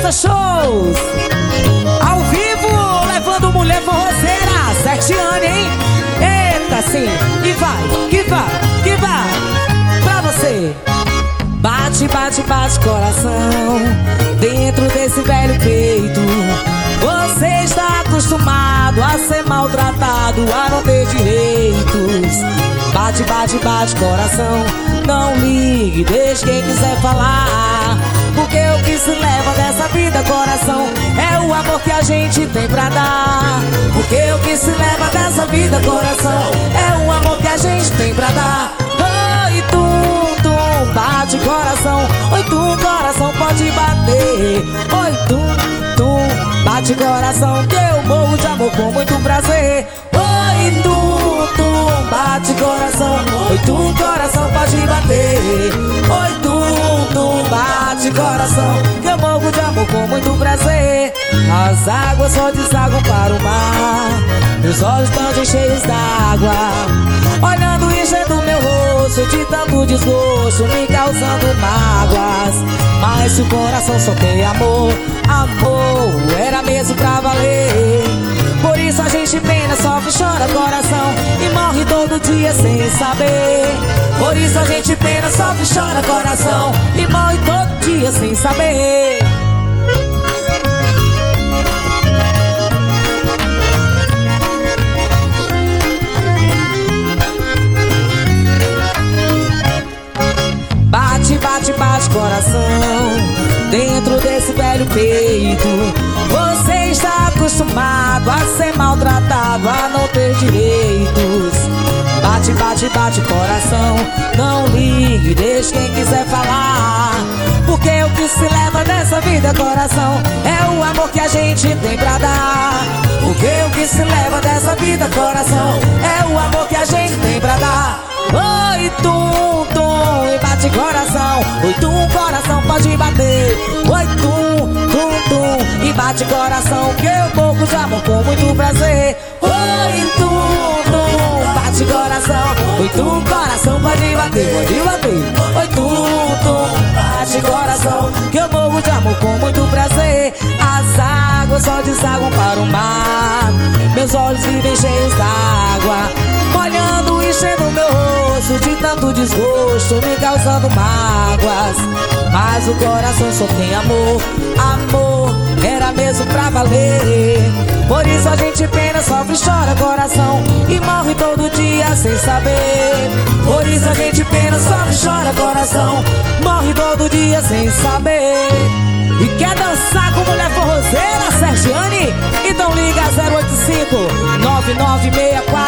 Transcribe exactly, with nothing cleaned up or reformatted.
Rosa Shows, ao vivo, levando mulher forrozeira. Sergiane, hein? Eita, sim, que vai, que vai, que vai pra você. Bate, bate, bate coração dentro desse velho peito. Você está acostumado a ser maltratado, a não ter direitos. Bate, bate, bate coração, não ligue, deixe quem quiser falar. Porque o que se leva dessa vida, coração, é o amor que a gente tem pra dar. Porque o que se leva dessa vida, coração, é o amor que a gente tem pra dar. Oi, tum, tum, bate coração. Oi, tum, coração pode bater. Oi, tum, tum, bate coração, que eu morro de amor com muito prazer. Oi, tum, tum, bate coração. Oi, tum, coração pode bater. Oi, tum, tum, bate coração, que eu morro de amor com muito prazer. As águas só desagam para o mar, meus olhos estão cheios d'água, olhando e enchendo meu rosto de tanto desgosto, me causando mágoas. Mas se o coração só tem amor, amor era mesmo pra valer. Por isso a gente pena, sofre, chora coração e morre todo dia sem saber. Por isso a gente pena, sofre, chora coração e morre todo dia sem saber. Bate, bate, bate coração dentro desse velho peito. Você está acostumado a ser maltratado, a não ter direitos. Bate, bate, bate coração, não ligue, deixe quem quiser falar. Porque o que se leva dessa vida, coração, é o amor que a gente tem pra dar. Porque o que se leva dessa vida, coração, é o amor que a gente tem pra dar. Oi, tum, tum, e bate coração. Oi, tum, coração pode bater. Oi, tum, tum, tum, e bate coração, que eu morro de amor com muito prazer. Oi, tum, tum, bate coração. Oi, tum, coração pode bater, pode bater. Oi, tum, tum, bate coração, que eu morro de amor com muito prazer. As águas só desagam para o mar, meus olhos vivem cheios d'água, molhando e enchendo meu rosto de tanto desgosto, me causando mágoas. Mas o coração só tem amor, amor era mesmo pra valer. Por isso a gente pena, sofre, chora coração e morre todo dia sem saber. Por isso a gente pena, sofre, chora coração, morre todo dia sem saber. E quer dançar com mulher forrozeira, Sergiane? Então liga zero oito cinco, nove nove seis quatro